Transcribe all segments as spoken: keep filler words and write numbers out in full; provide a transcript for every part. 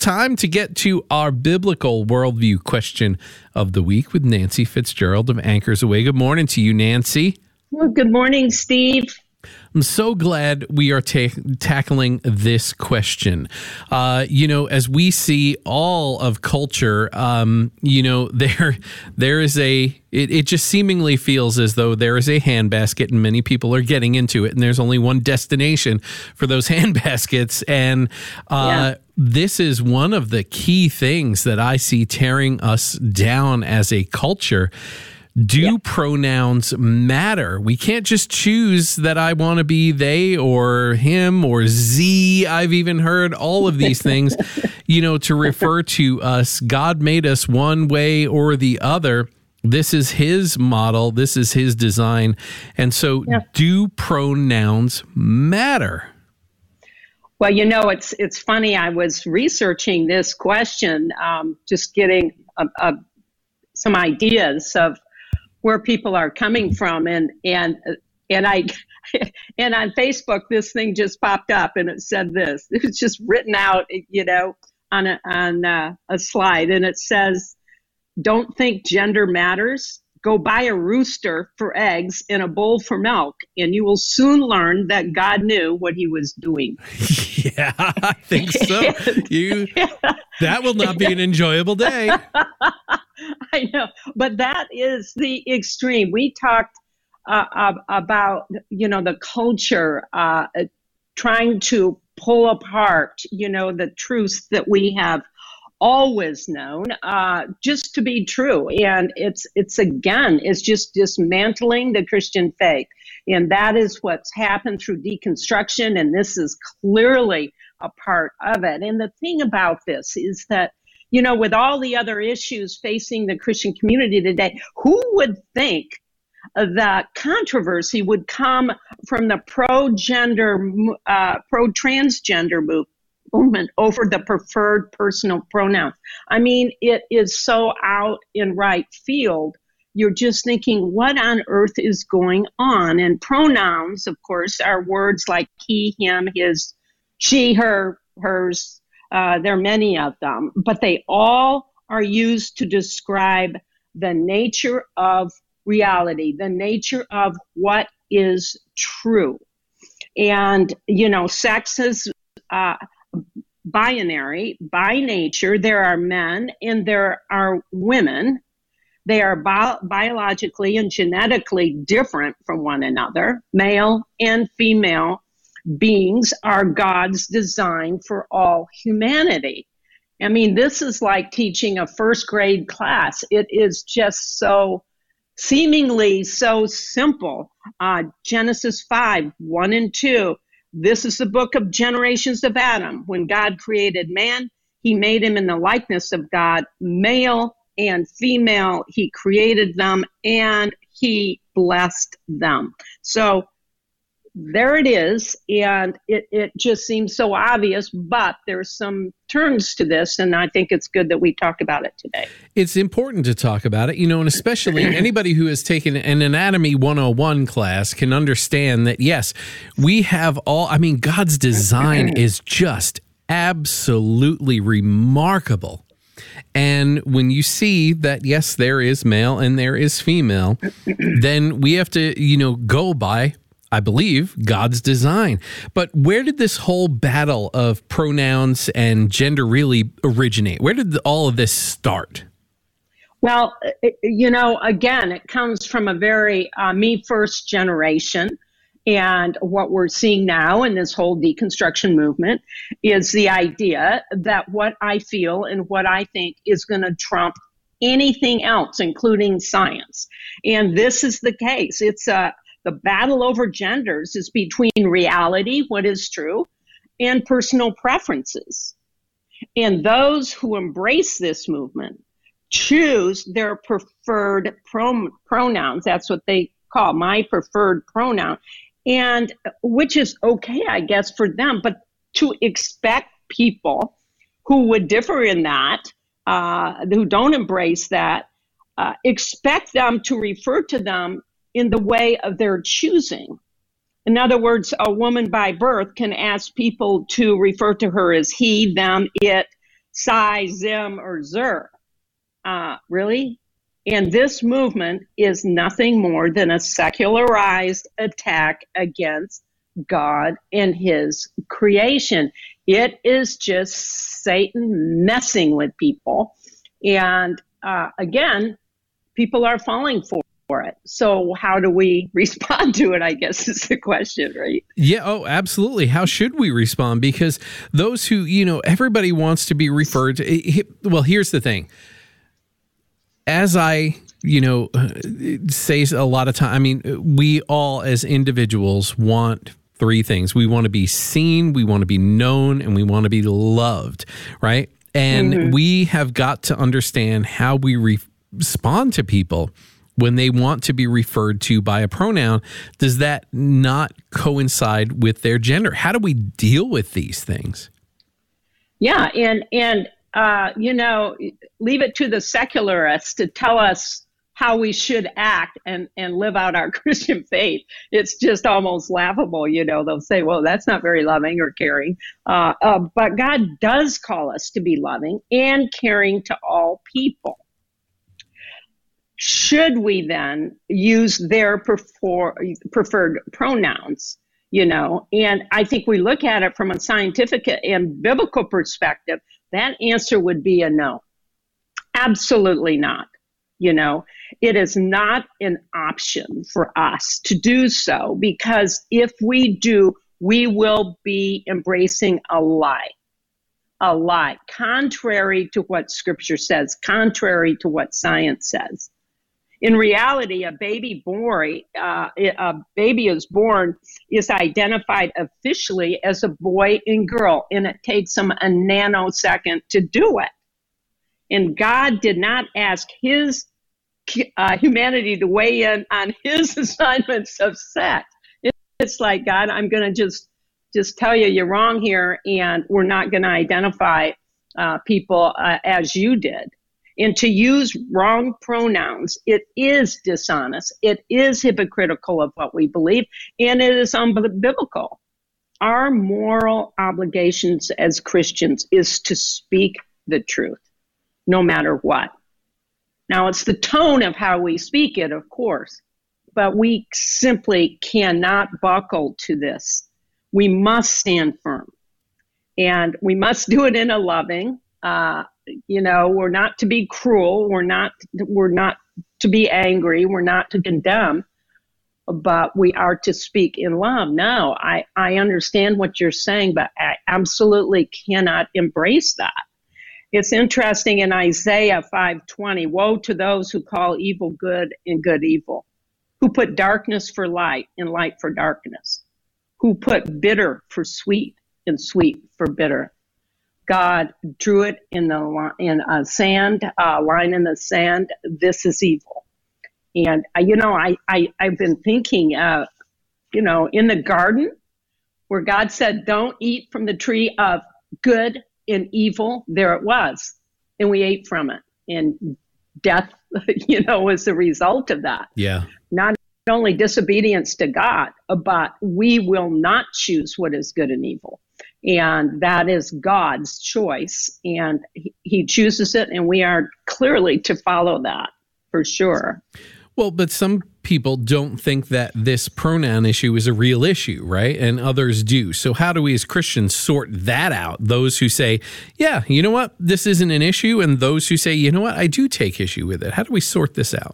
time to get to our biblical worldview question of the week with Nancy Fitzgerald of Anchors Away. Good morning to you, Nancy. Well, good morning, Steve. I'm so glad we are ta- tackling this question. Uh, you know, as we see all of culture, um, you know, there there is a, it, it just seemingly feels as though there is a handbasket and many people are getting into it, and there's only one destination for those handbaskets. And uh, yeah. This is one of the key things that I see tearing us down as a culture. Do yeah. pronouns matter? We can't just choose that I want to be they or him or Z. I've even heard all of these things, you know, to refer to us. God made us one way or the other. This is his model. This is his design. And so yeah. do pronouns matter? Well, you know, it's it's funny. I was researching this question, um, just getting a, a, some ideas of where people are coming from, and and and I and on Facebook this thing just popped up and it said this. It was just written out, you know, on a on a, a slide, and it says, "Don't think gender matters. Go buy a rooster for eggs and a bowl for milk, and you will soon learn that God knew what he was doing." Yeah, I think so. You that will not be an enjoyable day. I know, but that is the extreme. We talked uh, about, you know, the culture uh, trying to pull apart, you know, the truths that we have always known uh, just to be true. And it's, it's again, it's just dismantling the Christian faith. And that is what's happened through deconstruction. And this is clearly a part of it. And the thing about this is that, you know, with all the other issues facing the Christian community today, who would think that controversy would come from the pro-gender, uh, pro-transgender movement over the preferred personal pronouns? I mean, it is so out in right field. You're just thinking, what on earth is going on? And pronouns, of course, are words like he, him, his, she, her, hers. Uh, there are many of them, but they all are used to describe the nature of reality, the nature of what is true. And, you know, sex is uh, binary by nature. There are men and there are women. They are bio- biologically and genetically different from one another. Male and female beings are God's design for all humanity. I mean, this is like teaching a first grade class. It is just so seemingly so simple. Uh, Genesis five, one and two. This is the book of generations of Adam. When God created man, he made him in the likeness of God, male and female. He created them and he blessed them. So there it is, and it, it just seems so obvious, but there's some turns to this, and I think it's good that we talk about it today. It's important to talk about it, you know, and especially anybody who has taken an Anatomy one oh one class can understand that, yes, we have all, I mean, God's design is just absolutely remarkable. And when you see that, yes, there is male and there is female, then we have to, you know, go by, I believe, God's design. But where did this whole battle of pronouns and gender really originate? Where did all of this start? Well, you know, again, it comes from a very uh, me first generation. And what we're seeing now in this whole deconstruction movement is the idea that what I feel and what I think is going to trump anything else, including science. And this is the case. It's a The battle over genders is between reality, what is true, and personal preferences. And those who embrace this movement choose their preferred prom- pronouns. That's what they call my preferred pronoun, and which is okay, I guess, for them. But to expect people who would differ in that, uh, who don't embrace that, uh, expect them to refer to them in the way of their choosing. In other words, a woman by birth can ask people to refer to her as he, them, it, psi, zim, or zer. Uh, really? And this movement is nothing more than a secularized attack against God and his creation. It is just Satan messing with people. And uh, again, people are falling for for it. So how do we respond to it, I guess is the question, right? Yeah, oh, absolutely. How should we respond? Because those who, you know, everybody wants to be referred to. Well, here's the thing. As I, you know, say a lot of time, I mean, we all as individuals want three things. We want to be seen, we want to be known, and we want to be loved, right? And mm-hmm. we have got to understand how we re- respond to people when they want to be referred to by a pronoun. Does that not coincide with their gender? How do we deal with these things? Yeah, and and uh, you know, leave it to the secularists to tell us how we should act and, and live out our Christian faith. It's just almost laughable, you know. They'll say, well, that's not very loving or caring. Uh, uh, but God does call us to be loving and caring to all people. Should we then use their prefer, preferred pronouns, you know? And I think we look at it from a scientific and biblical perspective, that answer would be a no. Absolutely not. You know, it is not an option for us to do so, because if we do, we will be embracing a lie. A lie, contrary to what Scripture says, contrary to what science says. In reality, a baby boy, uh, a baby is born, is identified officially as a boy and girl, and it takes them a nanosecond to do it. And God did not ask his uh, humanity to weigh in on his assignments of sex. It's like, God, I'm going to just just tell you you're wrong here, and we're not going to identify uh, people uh, as you did. And to use wrong pronouns, it is dishonest. It is hypocritical of what we believe, and it is unbiblical. Our moral obligations as Christians is to speak the truth, no matter what. Now, it's the tone of how we speak it, of course, but we simply cannot buckle to this. We must stand firm, and we must do it in a loving, uh, you know, we're not to be cruel. We're not, we're not to be angry. We're not to condemn, but we are to speak in love. No, I, I understand what you're saying, but I absolutely cannot embrace that. It's interesting in Isaiah five twenty, woe to those who call evil good and good evil, who put darkness for light and light for darkness, who put bitter for sweet and sweet for bitter. God drew it in the in a sand uh, line in the sand. This is evil, and uh, you know I, I I've been thinking, uh, you know, in the garden where God said, "Don't eat from the tree of good and evil." There it was, and we ate from it, and death, you know, was the result of that. Yeah. Not only disobedience to God, but we will not choose what is good and evil. And that is God's choice, and he, he chooses it, and we are clearly to follow that for sure. Well, but some people don't think that this pronoun issue is a real issue, right? And others do. So how do we as Christians sort that out? Those who say, yeah, you know what, this isn't an issue, and those who say, you know what, I do take issue with it. How do we sort this out?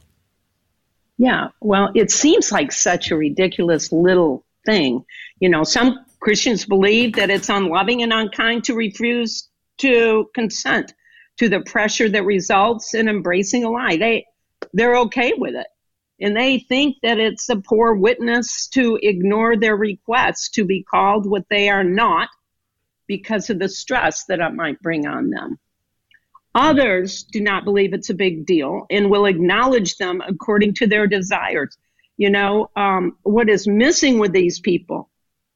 Yeah, well, it seems like such a ridiculous little thing. You know, some Christians believe that it's unloving and unkind to refuse to consent to the pressure that results in embracing a lie. They, they're okay with it. And they think that it's a poor witness to ignore their requests to be called what they are not because of the stress that it might bring on them. Others do not believe it's a big deal and will acknowledge them according to their desires. You know, um, what is missing with these people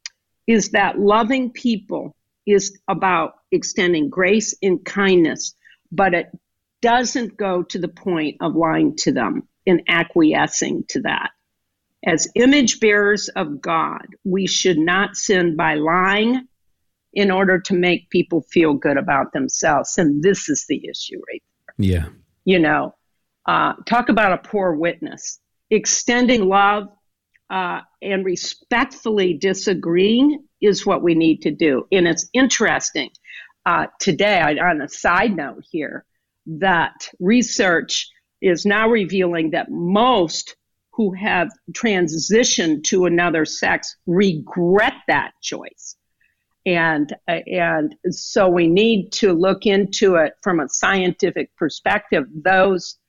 is that loving people is about extending grace and kindness, but it doesn't go to the point of lying to them and acquiescing to that. As image bearers of God, we should not sin by lying in order to make people feel good about themselves. And this is the issue right there. Yeah. You know, uh, talk about a poor witness. Extending love uh, and respectfully disagreeing is what we need to do. And it's interesting uh, today, on a side note here, that research is now revealing that most who have transitioned to another sex regret that choice. And and so we need to look into it from a scientific perspective. Those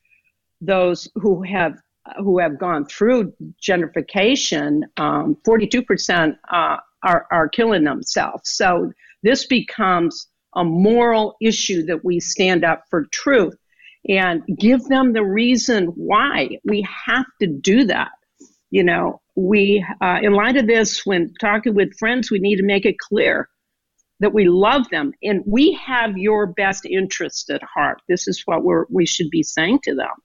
those who have who have gone through gentrification, um, forty-two percent uh, are are killing themselves. So this becomes a moral issue that we stand up for truth and give them the reason why we have to do that. You know, we, uh, in light of this, when talking with friends, we need to make it clear that we love them and we have your best interest at heart. This is what we're, we should be saying to them.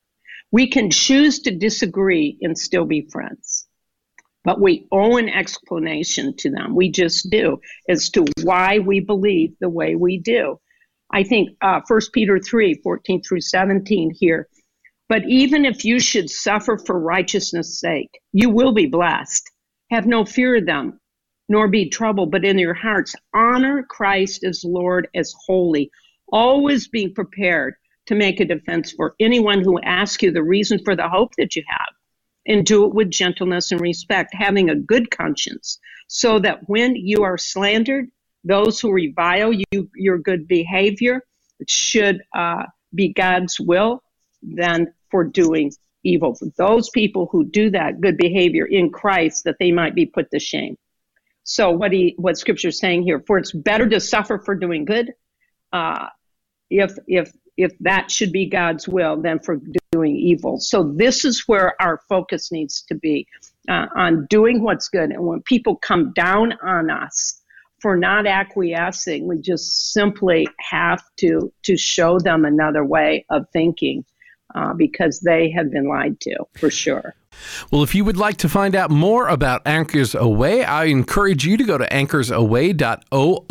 We can choose to disagree and still be friends, but we owe an explanation to them. We just do, as to why we believe the way we do. I think uh, First Peter three, fourteen through seventeen here. But even if you should suffer for righteousness' sake, you will be blessed. Have no fear of them, nor be troubled, but in your hearts honor Christ as Lord, as holy, always being prepared to make a defense for anyone who asks you the reason for the hope that you have, and do it with gentleness and respect, having a good conscience, so that when you are slandered, those who revile you, your good behavior, should uh, be God's will than for doing evil. For those people who do that good behavior in Christ, that they might be put to shame. So what he, what Scripture is saying here, for it's better to suffer for doing good, uh, if if if that should be God's will, than for doing evil. So this is where our focus needs to be, uh, on doing what's good. And when people come down on us for not acquiescing, we just simply have to to show them another way of thinking, uh, because they have been lied to, for sure. Well, if you would like to find out more about Anchors Away, I encourage you to go to anchors away dot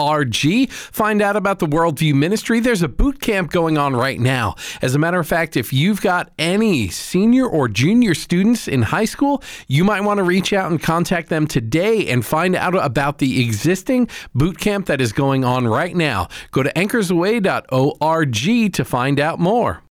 org. Find out about the Worldview Ministry. There's a boot camp going on right now. As a matter of fact, if you've got any senior or junior students in high school, you might want to reach out and contact them today and find out about the existing boot camp that is going on right now. Go to anchors away dot org to find out more.